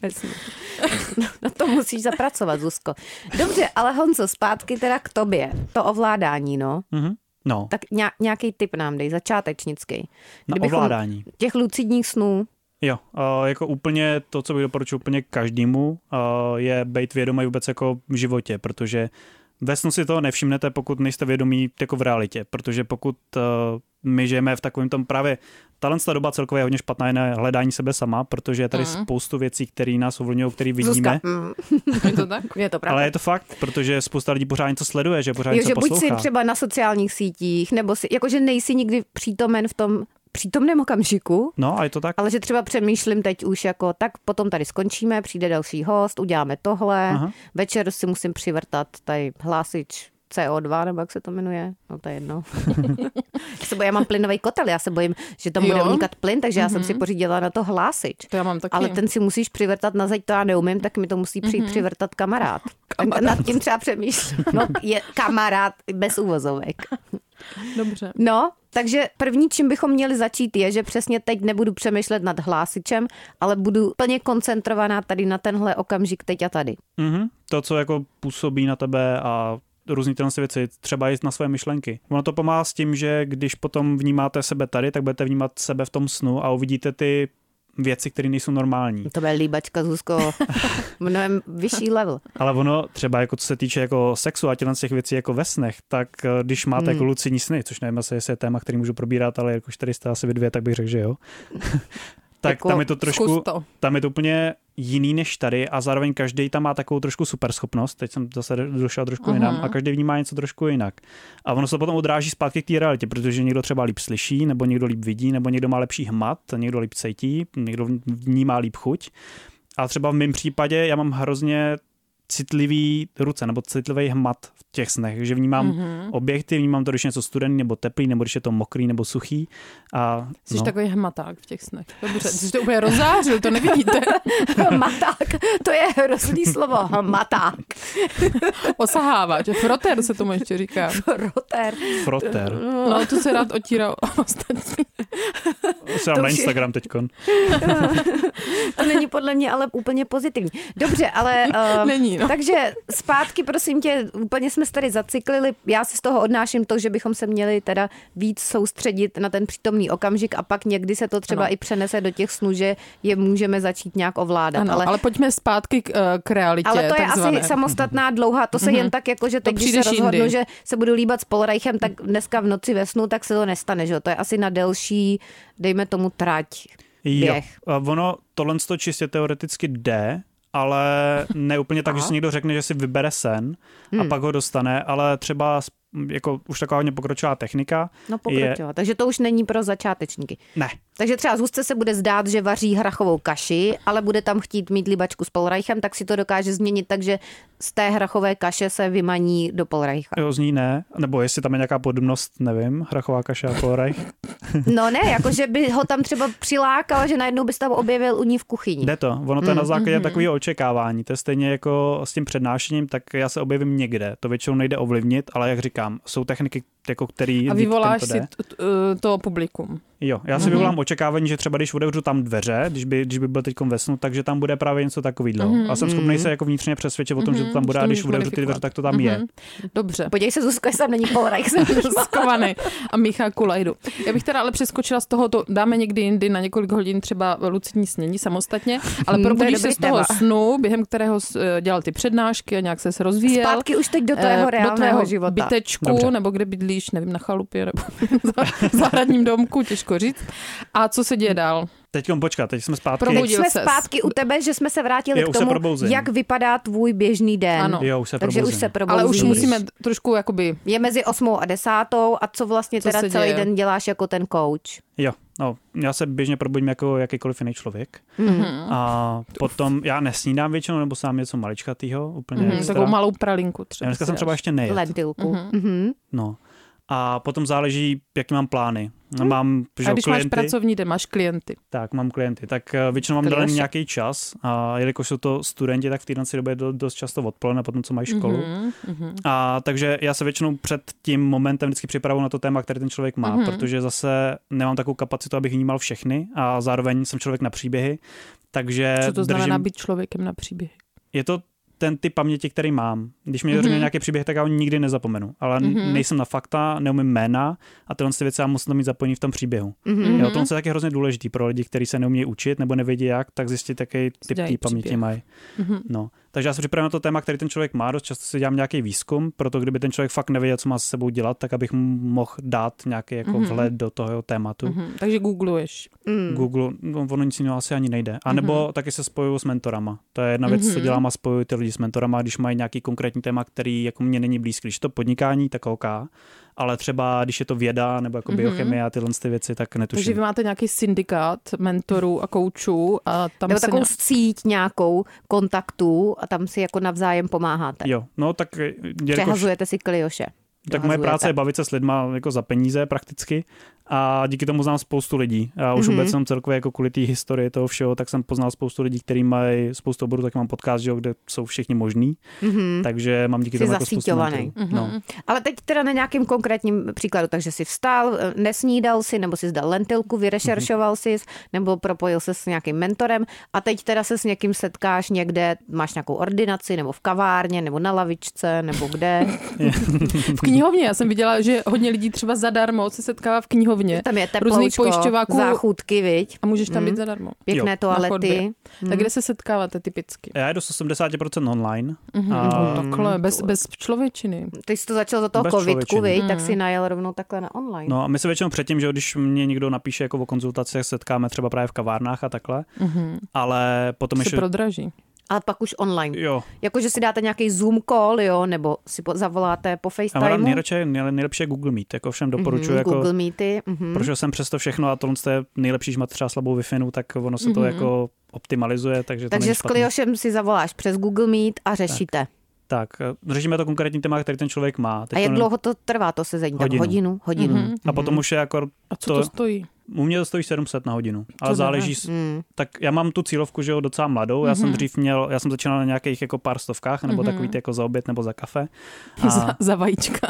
Na to musíš zapracovat, Zuzko. Dobře, ale Honzo, zpátky teda k tobě. To ovládání, no. No. Tak nějaký tip nám dej, začátečnický. Na ovládání. Těch lucidních snů. Jo, jako úplně to, co bych doporučil úplně každému, je být vědomý vůbec jako v životě, protože ve snu si toho nevšimnete, pokud nejste vědomí jako v realitě, protože pokud my žijeme v takovém tom právě, tato doba celkově je hodně špatná na hledání sebe sama, protože je tady spoustu věcí, které nás ovlivňují, které vidíme. Je to tak? Je to pravda. Ale je to fakt, protože spousta lidí pořád něco sleduje, že pořád něco že poslouchá. buď si třeba na sociálních sítích, nebo si, jakože nejsi nikdy přítomen v tom přítomném okamžiku. No a je to tak. Ale že třeba přemýšlím teď už jako, tak potom tady skončíme, přijde další host, uděláme tohle, večer si musím přivrtat tady hlásič CO2, nebo jak se to jmenuje, no to je jedno. Já mám plynový kotel, já se bojím, že tam bude unikat plyn, takže já jsem si pořídila na to hlásič. To já mám taky. Ale ten si musíš přivrtat na zeď, to já neumím, tak mi to musí přijít přivrtat kamarád. Nad tím třeba přemýšlím. No, je kamarád bez uvozovek. Dobře. No, takže první, čím bychom měli začít, je, že přesně teď nebudu přemýšlet nad hlásičem, ale budu plně koncentrovaná tady na tenhle okamžik teď a tady. To, co jako působí na tebe a různý tyhle věci, třeba jít na své myšlenky. Ono to pomáhá s tím, že když potom vnímáte sebe tady, tak budete vnímat sebe v tom snu a uvidíte ty věci, které nejsou normální. To bude líbačka, Zuzko, mnohem vyšší level. Ale ono třeba jako co se týče jako sexu a těch věcí jako ve snech, tak když máte jako lucidní sny, což nevím asi, jestli je téma, který můžu probírat, ale jakož tady jste asi vy dvě, tak bych řekl, že jo. Tak jako tam je to trošku, tam je to úplně jiný než tady a zároveň každý tam má takovou trošku super schopnost, teď jsem zase došel trošku jinam a každý vnímá něco trošku jinak. A ono se potom odráží zpátky k té realitě, protože někdo třeba líp slyší, nebo někdo líp vidí, nebo někdo má lepší hmat, někdo líp cítí, někdo vnímá líp chuť. A třeba v mém případě já mám hrozně citlivý ruce nebo citlivý hmat v těch snech, že vnímám objekty, vnímám to, když je něco studený nebo teplý, nebo když je to mokrý nebo suchý. A, jsi takový hmaták v těch snech. Dobře, jsi to úplně rozzářil, to nevidíte. Hmaták, to je hrozný slovo, hmaták. Osahávač, froter se tomu ještě říká. Froter. No, to se rád otírá ostatní. Se dám na Instagram teďkon. To není podle mě ale úplně pozitivní. Dobře, ale není, no. Takže zpátky, prosím tě, úplně jsme se tady zacyklili. Já si z toho odnáším to, že bychom se měli teda víc soustředit na ten přítomný okamžik a pak někdy se to třeba i přenese do těch snů, že je můžeme začít nějak ovládat. Ano, ale pojďme zpátky k realitě. Ale to je takzvané. Asi samostatná dlouhá, to se jen tak jako, že teď, když se rozhodnu, že se budu líbat s Polreichem, tak dneska v noci ve snu, tak se to nestane, že? To je asi na delší, dejme tomu trať. Běh. Jo, ono tohle to čistě teoreticky jde, ale ne úplně tak, že si někdo řekne, že si vybere sen a pak ho dostane, ale třeba jako už taková hodně pokročilá technika. No pokročila, takže to už není pro začátečníky. Ne. Takže třeba Zuzce se bude zdát, že vaří hrachovou kaši, ale bude tam chtít mít líbačku s Polreichem, tak si to dokáže změnit tak, že z té hrachové kaše se vymaní do Polreicha. Jo, z ní ne, nebo jestli tam je nějaká podobnost, nevím, hrachová kaše a Polreich. No ne, jakože by ho tam třeba přilákal, že najednou by se tam objevil u ní v kuchyni. Jde to, ono to je na základě takového očekávání, to je stejně jako s tím přednášením, tak já se objevím někde, to většinou nejde ovlivnit, ale jak říkám, jsou techniky, jako který... A vyvoláš si to publikum. Jo, já si vyvolám očekávání, že třeba když otevřu tam dveře, když by byl teďkom ve snu, takže tam bude právě něco takového. A jsem schopný se jako vnitřně přesvědčit o tom, že to tam bude, a když otevřu ty dveře, tak to tam je. Dobře. Podívej se, Zuzko, jestli tam není Polreich. Skovaný. A Michal Kulajdu. Já bych teda ale přeskočila z toho, to dáme někdy jindy na několik hodin třeba lucidní snění samostatně, ale probudíš se z toho snu, během kterého dělal ty přednášky a nějak se rozvíjel. Zpátky už teď do tvého reálného života. Bytečku, dobře. Nebo kde bydlíš, nevím, na chalupě nebo v zahradním domku, těžko říct. A co se děje dál? Teďkom počkat, teď jsme zpátky. Teď jsme zpátky u tebe, že jsme se vrátili k tomu, jak vypadá tvůj běžný den. Ano. Jo, už se takže probouzím. Už se probouzím. Ale už musíme trošku jakoby... Je mezi 8 a 10 a co vlastně teda celý den děláš jako ten coach? Jo, no, já se běžně probudím jako jakýkoliv jiný člověk. A potom já nesnídám většinou, nebo sám něco maličkatýho, úplně extra. Takovou malou pralinku třeba. Dneska jsem třeba ještě nejet. Lentilku. No. A potom záleží, jaký mám plány. Mám a když klienty, máš pracovní den, máš klienty. Tak, mám klienty. Tak většinou mám daný nějaký čas a jelikož jsou to studenti, tak v týdenní době dost často odpoledne, potom co mají školu. A takže já se většinou před tím momentem vždycky připravuju na to téma, který ten člověk má, protože zase nemám takovou kapacitu, abych vnímal všechny a zároveň jsem člověk na příběhy. Takže co to znamená být člověkem na příběhy? Je to ten typ paměti, který mám. Když mi řekne nějaký příběh, tak já ho nikdy nezapomenu. Ale nejsem na fakta, neumím jména a tyhle věci já musím mít zapojení v tom příběhu. Jo, to je taky hrozně důležitý pro lidi, kteří se neumí učit nebo nevědí jak, tak zjistit, jaký typ té paměti mají. No. Takže já se připravím na to téma, který ten člověk má, dost často si dělám nějaký výzkum, proto kdyby ten člověk fakt nevěděl, co má s sebou dělat, tak abych mohl dát nějaký jako vhled do toho tématu. Takže googluješ. Google, ono nic jiného asi ani nejde. A nebo taky se spojuju s mentorama. To je jedna věc, co dělám a spojuju ty lidi s mentorama, když mají nějaký konkrétní téma, který jako mě není blízký. Když to podnikání, tak OK. Ale třeba, když je to věda nebo jako biochemie a tyhle věci, tak netuším. Takže vy máte nějaký syndikát mentorů a koučů a tam nebo takovou síť nějakou kontaktů a tam si jako navzájem pomáháte. Jo, no tak... Přehazujete si klioše. Tak moje práce je bavit se s lidma jako za peníze prakticky a díky tomu znám spoustu lidí. A už vůbec jsem celkově jako kvůli té historii toho všeho, tak jsem poznal spoustu lidí, kteří mají spoustu oborů, tak mám podcast, že, kde jsou všichni možní. Takže mám díky tomu jako spoustu mentorů. No. Ale teď teda na nějakým konkrétním příkladu, takže si vstal, nesnídal si, nebo si zdal lentilku, vyrešeršoval si, nebo propojil se s nějakým mentorem a teď teda se s někým setkáš někde, máš nějakou ordinaci, nebo v kavárně, nebo na lavičce, nebo kde. V knihovně, já jsem viděla, že hodně lidí třeba zadarmo se setkává v knihovně. Tam je teploučko, záchůdky, viď? A můžeš tam být zadarmo. Pěkné toalety. Tak kde se setkáváte typicky? Já jdu 80% online. Takhle, bez člověčiny. Ty jsi to začal za toho covidku, viď? Tak si najel rovnou takhle na online. No a my se většinou předtím, že když mě někdo napíše jako o konzultacích, setkáme třeba právě v kavárnách a takhle. Ale potom ještě... Se prodraží. A pak už online. Jo. Jakože si dáte nějaký Zoom call, jo, nebo si zavoláte po FaceTimeu. Nejlepší je Google Meet, jako všem doporučuji. Jako, Google Meety. Prošel jsem přes to všechno a tohle je nejlepší, když máte třeba slabou Wi-Fi, tak ono se to jako optimalizuje. Takže s Kliošem si zavoláš přes Google Meet a řešíte. Tak, řešíme to konkrétní téma, který ten člověk má. A jak dlouho to trvá, to sezení? Hodinu. A potom už je jako... A co to stojí? U mě to stojí 700 na hodinu, ale záleží, tak já mám tu cílovku, že jo, docela mladou, já jsem začínal na nějakých jako pár stovkách, nebo takový jako za oběd nebo za kafe. A za vajíčka.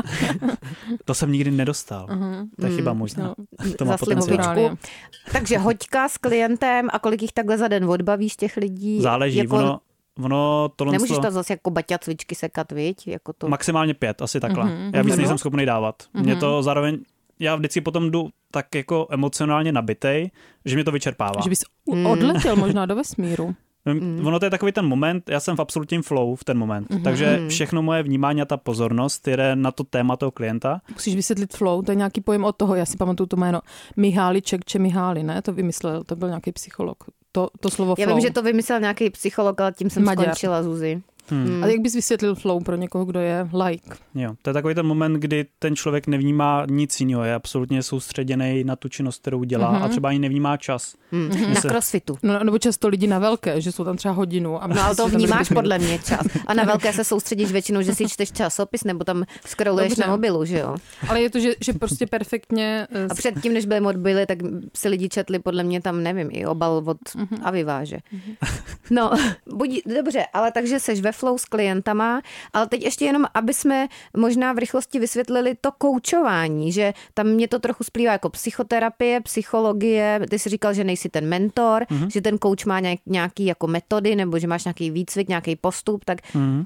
To jsem nikdy nedostal, to je chyba možná. To má potenciál. Takže hoďka s klientem a kolik jich takhle za den odbavíš těch lidí? Záleží, jako... Ono nemůžeš to zase jako baťa cvičky sekat, viď? Jako to... Maximálně 5, asi takhle. Já víc nejsem schopný dávat. Mě to zároveň, já vždycky potom jdu tak jako emocionálně nabitej, že mě to vyčerpává. Že bys odletěl možná do vesmíru. Ono to je takový ten moment, já jsem v absolutním flow v ten moment, takže všechno moje vnímání a ta pozornost jde na to téma toho klienta. Musíš vysvětlit flow, to je nějaký pojem od toho, já si pamatuju to jméno Mihály Čekčemihály, ne? To vymyslel, to byl nějaký psycholog. To slovo flow. Já vím, že to vymyslel nějaký psycholog, ale tím jsem skončila, Zuzi. A jak bys vysvětlil flow pro někoho, kdo je like? Jo, to je takový ten moment, kdy ten člověk nevnímá nic jiného, je absolutně soustředěný na tu činnost, kterou dělá a třeba ani nevnímá čas. Na crossfitu. No, nebo často lidi na velké, že jsou tam třeba hodinu. A no ale to vnímáš podle mě čas. A na velké se soustředíš většinou, že si čteš časopis nebo tam scrolluješ na mobilu, že jo? Ale je to, že prostě perfektně... A předtím, než byly mobily, tak si lidi četli podle mě tam, nevím, i obal od Aviva, že? No, dobře, ale takže seš ve flow s klientama, ale teď ještě jenom, aby jsme možná v rychlosti vysvětlili to koučování, že tam mě to trochu splývá jako psychoterapie, psychologie, ty jsi říkal, že nejsi ten mentor, že ten kouč má nějaký jako metody, nebo že máš nějaký výcvik, nějaký postup, tak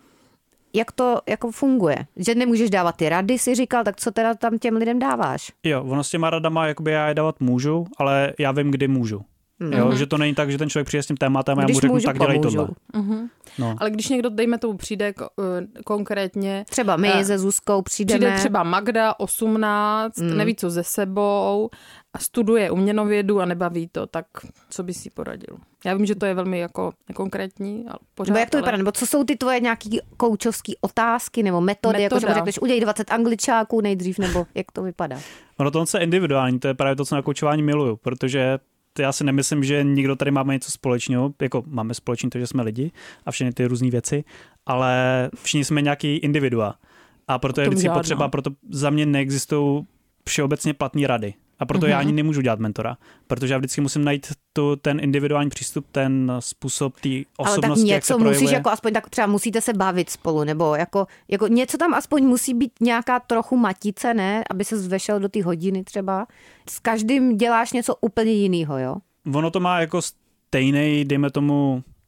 jak to jako funguje? Že nemůžeš dávat ty rady, si říkal, tak co teda tam těm lidem dáváš? Jo, ono s těma radama jakoby já je dávat můžu, ale já vím, kdy můžu. Jo, že to není tak, že ten člověk přijde s tím tématem a já mu řeknu, tak dělej tohle. No. Ale když někdo, dejme tomu, přijde konkrétně... Třeba my se Zuzkou přijdeme. Přijde třeba Magda, 18, neví co ze sebou a studuje uměnovědu a nebaví to, tak co by si poradil? Já vím, že to je velmi jako nekonkrétní, ale pořád. Nebo jak to vypadá? Nebo co jsou ty tvoje nějaký koučovský otázky nebo metody? Jako, že mu řekneš, udělej 20 angličáků nejdřív, nebo jak to vypadá? Ono to je individuální, to je právě to, co na koučování miluju, protože já si nemyslím, že nikdo tady máme něco společného, jako máme společně to, že jsme lidi a všechny ty různé věci, ale všichni jsme nějaký individua. A proto je vždycky potřeba, proto za mě neexistují všeobecně platné rady. A proto já ani nemůžu dělat mentora, protože já vždycky musím najít ten individuální přístup, ten způsob té osobnosti, ale tak něco jak se projevuje. Musíš jako aspoň tak třeba musíte se bavit spolu, nebo jako něco tam aspoň musí být nějaká trochu matice, ne? Aby se zvešel do té hodiny třeba. S každým děláš něco úplně jiného, jo? Ono to má jako stejnej, dejme tomu,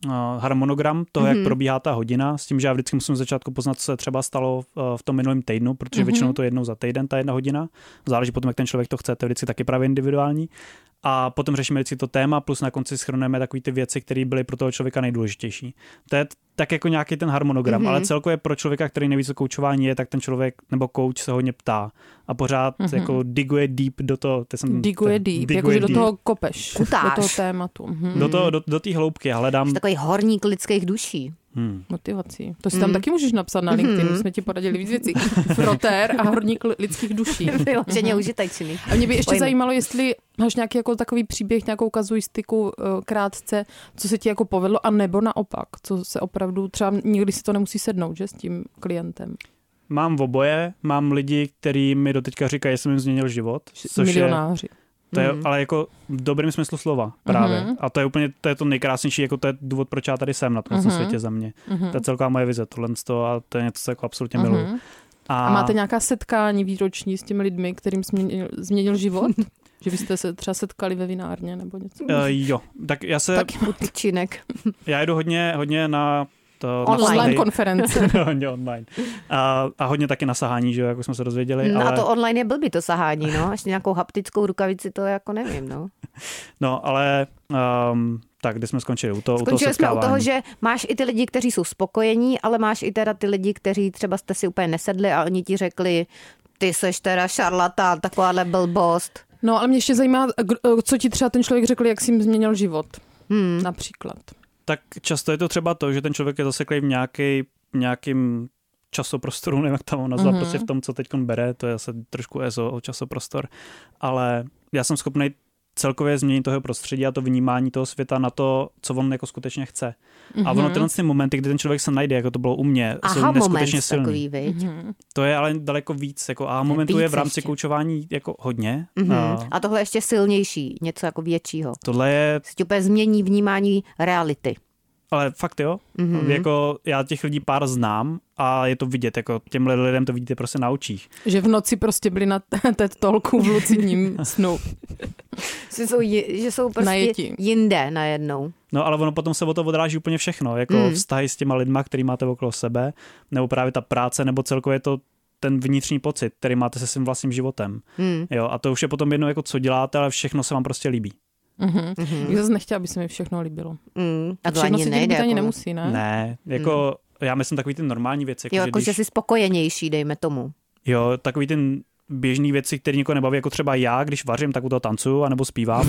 harmonogram toho, jak probíhá ta hodina, s tím, že já vždycky musím začátku poznat, co se třeba stalo v tom minulém týdnu, protože většinou to je jednou za týden, ta 1 hodina. Záleží potom, jak ten člověk to chce, to je vždycky taky právě individuální. A potom řešíme vždycky to téma, plus na konci shrnujeme takové ty věci, které byly pro toho člověka nejdůležitější. To je tak jako nějaký ten harmonogram, ale celkově pro člověka, který neví, co koučování je, tak ten člověk nebo coach se hodně ptá a pořád jako diguje deep do toho. Diguje deep, jakože do toho kopeš, Kutáš. do toho tématu. Do té hloubky a hledám. Jsi takový horník lidských duší. Motivací. To si tam taky můžeš napsat na LinkedIn, jsme ti poradili víc věcí. Frotér a horník lidských duší. Vyloženě užitečný. A mě by ještě zajímalo, jestli máš nějaký jako takový příběh, nějakou kazuistiku krátce, co se ti jako povedlo, a nebo naopak, co se opravdu, třeba nikdy si to nemusí sednout, že, s tím klientem. Mám oboje, mám lidi, kteří mi doteďka říkají, že jsem jim změnil život. Milionáři. To je ale jako v dobrém smyslu slova právě. A to je úplně to nejkrásnější, jako to je důvod, proč já tady jsem na tom světě za mě. To je celková moje vize, tohle a to je něco, co jako absolutně miluju. A máte nějaká setkání výroční s těmi lidmi, kterým změnil život? Že byste se třeba setkali ve vinárně nebo něco? Jo, tak já se... Taky tyčinek. Já jdu hodně na... Online konference. Hodně online. A hodně taky na sahání, že jo, jako jsme se dozvěděli. No ale... a to online je blbý to sahání, no. Až nějakou haptickou rukavici, to jako nevím, no. No, ale tak, kde jsme skončili? Skončili jsme u toho, že máš i ty lidi, kteří jsou spokojení, ale máš i teda ty lidi, kteří třeba jste si úplně nesedli a oni ti řekli, ty seš teda šarlatán, takováhle blbost. No, ale mě ještě zajímá, co ti třeba ten člověk řekl, jak jsi jim změnil život. Například. Tak často je to třeba to, že ten člověk je zaseklý v nějakým časoprostoru, nevím, jak tam ho nazvat, prostě v tom, co teď bere, to je asi trošku EZO, časoprostor, ale já jsem schopný celkově změnit toho prostředí a to vnímání toho světa na to, co on jako skutečně chce. A ono tyhle momenty, kdy ten člověk se najde, jako to bylo u mě, jsou neskutečně silný. Takový, viď? To je ale daleko víc, jako momentů je v rámci koučování jako hodně. A tohle je ještě silnější, něco jako většího. Tohle je... Se úplně změní vnímání reality. Ale fakt jo, jako já těch lidí pár znám a je to vidět, jako těmhle lidem to vidíte prostě na očích. Že v noci prostě byli na TED Talku v lucidním snu. Že jsou prostě jinde najednou. No ale ono potom se o to odráží úplně všechno, jako vztahy s těma lidma, který máte okolo sebe, nebo právě ta práce, nebo celkově to ten vnitřní pocit, který máte se svým vlastním životem. Jo, a to už je potom jedno, jako co děláte, ale všechno se vám prostě líbí. Já zase nechtěla, aby se mi všechno líbilo. A to všechno ani se nejde. Ani nemusí, ne? Ne, jako já myslím takový ty normální věci. Jako že jsi spokojenější, dejme tomu. Jo, takový ten běžný věci, které nikoho nebaví, jako třeba já, když vařím, tak u toho tancuju, anebo zpívám.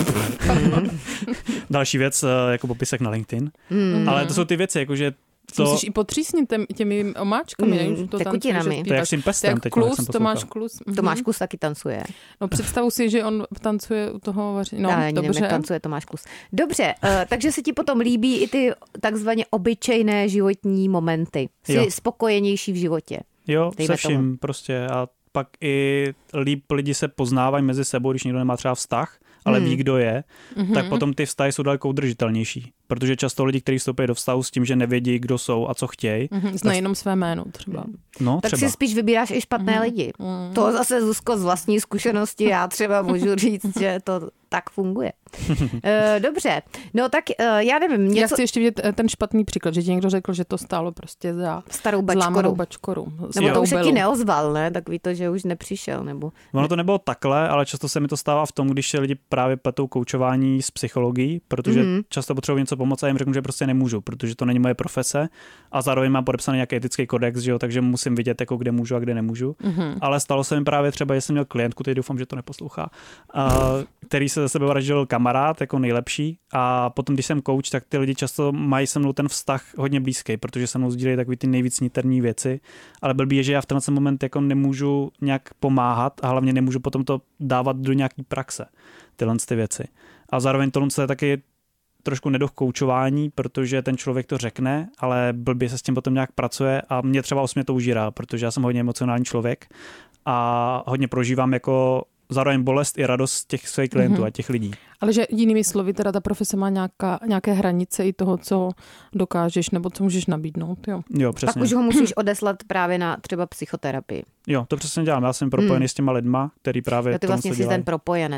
Další věc, jako popisek na LinkedIn. Ale to jsou ty věci, jakože to... Musíš i potřísnit těmi omáčkami, ne? Tekutinami. To je jak s tím pestem. Tomáš Klus. Tomáš Klus taky tancuje. No představu si, že on tancuje u toho vaření. No, já nevím, jak tancuje Tomáš Klus. Dobře, takže se ti potom líbí i ty takzvaně obyčejné životní momenty. Jsi spokojenější v životě. Jo, se vším prostě. A pak i líp lidi se poznávají mezi sebou, když někdo nemá třeba vztah, ale ví, kdo je, tak potom ty vztahy jsou daleko udržitelnější. Protože často lidi, kteří vstoupí do vztahu s tím, že nevědí, kdo jsou a co chtějí. Znají jenom své jméno třeba. No, tak si spíš vybíráš i špatné lidi. To zase, Zuzko, z vlastní zkušenosti já třeba můžu říct, že to tak funguje. Dobře, no tak já nevím. Já chci ještě vidět ten špatný příklad, že ti někdo řekl, že to stálo prostě za starou bačkoru. Nebo to už se ti neozval, ne? Takový to, že už nepřišel. Nebo... Ono to nebylo takhle, ale často se mi to stává v tom, když se lidi právě pletou koučování s psychologií, protože často potřebuji něco pomoct a jim řeknu, že prostě nemůžu, protože to není moje profese a zároveň mám podepsaný nějaký etický kodex, že jo, takže musím vidět, jako kde můžu a kde nemůžu. Ale stalo se mi právě třeba, že jsem měl klientku, teď doufám, že to neposlouchá, který se ze sebe vraždil kamarád jako nejlepší a potom, když jsem coach, tak ty lidi často mají se mnou ten vztah hodně blízký, protože se mnou sdílejí takový ty nejvíc niterní věci, ale blbý je, že já v tenhle moment jako nemůžu nějak pomáhat a hlavně nemůžu potom to dávat do nějaký praxe, tyhle ty věci. A zároveň tohle je taky trošku neduch koučování, protože ten člověk to řekne, ale blbě se s tím potom nějak pracuje a mě třeba osmě to užírá, protože já jsem hodně emocionální člověk a hodně prožívám jako zároveň bolest i radost těch svých klientů a těch lidí. Ale že jinými slovy, teda ta profese má nějaké hranice i toho, co dokážeš nebo co můžeš nabídnout. Jo, přesně. Pak už ho musíš odeslat právě na třeba psychoterapii. Jo, to přesně dělám. Já jsem propojený s těma lidma, který právě ty vlastně jsi ten propojenec.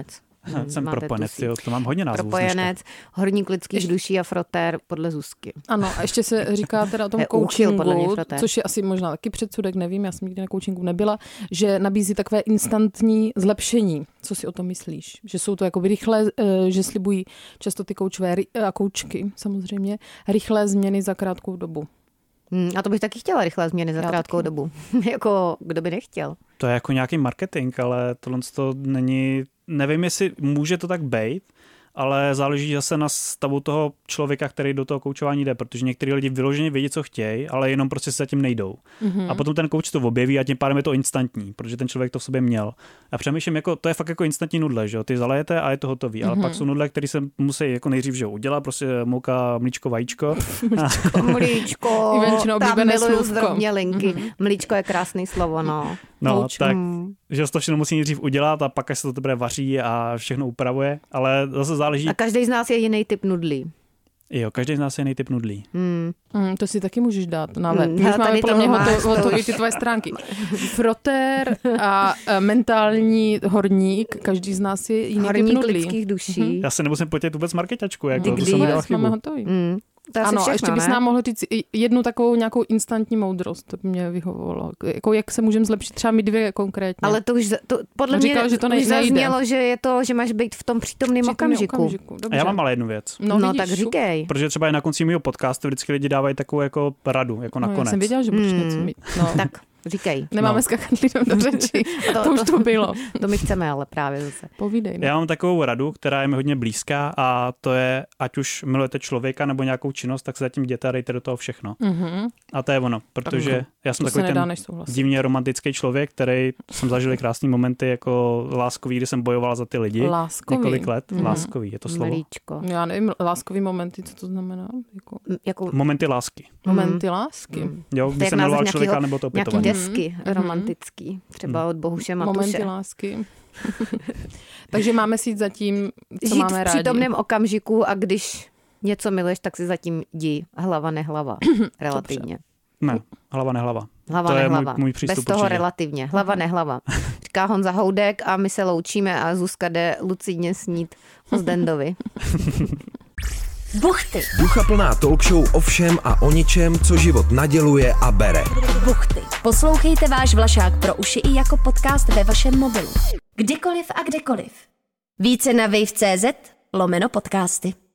Jsem propojenec, jo, to mám hodně názvů. Propojenec, horník lidských duší a frotér podle Zuzky. Ano, a ještě se říká teda o tom coachingu, což je asi možná taky předsudek, nevím, já jsem nikdy na coachingu nebyla, že nabízí takové instantní zlepšení. Co si o tom myslíš? Že jsou to jakoby rychlé, že slibují často ty koučové a koučky samozřejmě, rychlé změny za krátkou dobu. A to bych taky chtěla rychlé změny za krátkou dobu. Jako, kdo by nechtěl? To je jako nějaký marketing, ale tohle to není, nevím, jestli může to tak být, ale záleží zase na stavu toho člověka, který do toho koučování jde, protože některý lidi vyloženě vědí, co chtějí, ale jenom prostě se zatím nejdou. A potom ten kouč to objeví a tím pádem je to instantní, protože ten člověk to v sobě měl. A přemýšlím, jako, to je fakt jako instantní nudle, že jo? Ty zalejete a je to hotový, ale pak jsou nudle, které se musí jako nejdřív že udělat, prostě mouka, mlíčko, vajíčko. Mlíčko, tam miluju zdrobně linky. Mlíčko je krásný slovo, no. No, tak, že to všechno musí nejdřív udělat a pak až se to teprve vaří a všechno upravuje, ale zase záleží. A každý z nás je jiný typ nudlí. Jo, každý z nás je jiný typ nudlí. To si taky můžeš dát na web. Už máme podle mě hotový ty tvoje stránky. Frotér a mentální horník, každý z nás je jiný typ nudlí. Lidských duší. Já se nemusím potět vůbec marketačku, jako to jsem udělal chybu. Máme hotový. Ano, všechno, ještě bys nám mohl říct jednu takovou nějakou instantní moudrost, to by mě vyhovovalo. Jako jak se můžeme zlepšit, třeba my dvě konkrétně. Ale to už podle mě říkal, že to už zaznělo, že je to, že máš být v tom přítomném okamžiku. A já mám ale jednu věc. No vidíš, tak říkej. Protože třeba i na konci mého podcastu vždycky lidi dávají takovou jako radu, jako nakonec. Já jsem věděla, že budeš něco mít. No. Tak říkej. Nemáme skakat lidem do řeči. To už to bylo. To my chceme, ale právě zase. Povídej. Já mám takovou radu, která je mi hodně blízká a to je, ať už milujete člověka nebo nějakou činnost, tak se zatím jděte a dejte do toho všechno. A to je ono, protože já jsem takový ten divně romantický člověk, který jsem zažil krásný momenty jako láskový, kdy jsem bojoval za ty lidi. Láskový. Několik let. Láskový, je to slovo. Mlíčko. Já nevím, láskový momenty, co to znamená? Jako... Momenty lásky. Momenty lásky. Jo, když jsem miloval člověka nebo to opětování. Nějaký desky romantický, třeba od Bohuše Matuše. Momenty lásky. Takže máme si jít za tím, co žít máme rádi. v přítomném okamžiku a když něco miluješ, tak si zatím jdi. Hlava nehlava. Relativně. Ne, hlava nehlava. Hlava to nehlava. Je můj přístup bez toho určitě. relativně. Hlava nehlava. Říká Honza Houdek a my se loučíme a Zuzka jde lucidně snít o Zdendovi. Buchty. Duchaplná talk show o všem a o ničem, co život naděluje a bere. Buchty. Poslouchejte váš Vlašák pro uši i jako podcast ve vašem mobilu. Kdykoliv a kdekoliv. Více na wave.cz/podcasty.